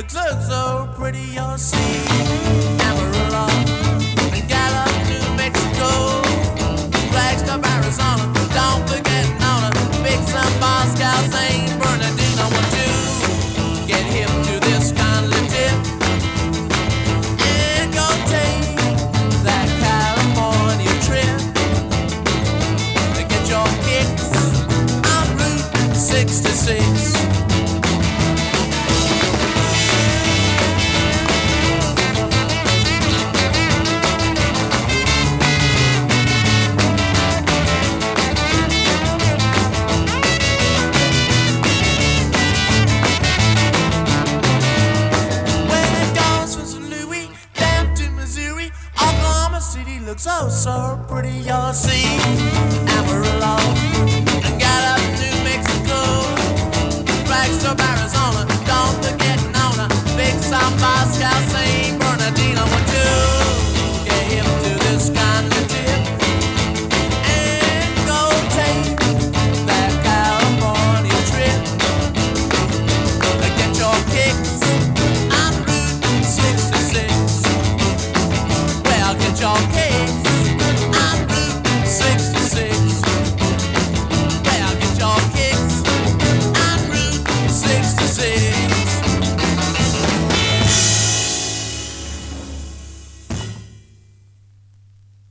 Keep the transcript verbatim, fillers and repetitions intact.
looks so, so pretty, you'll see. Amarillo and Gallup, New Mexico, Flagstaff, Arizona. Don't forget Nona, Big Sun, Moscow, Saint Bernardino. Want to get hip to this kind of tip and go take that California trip to get your kicks on Route sixty-six. City looks so, so pretty, you'll see. Amarillo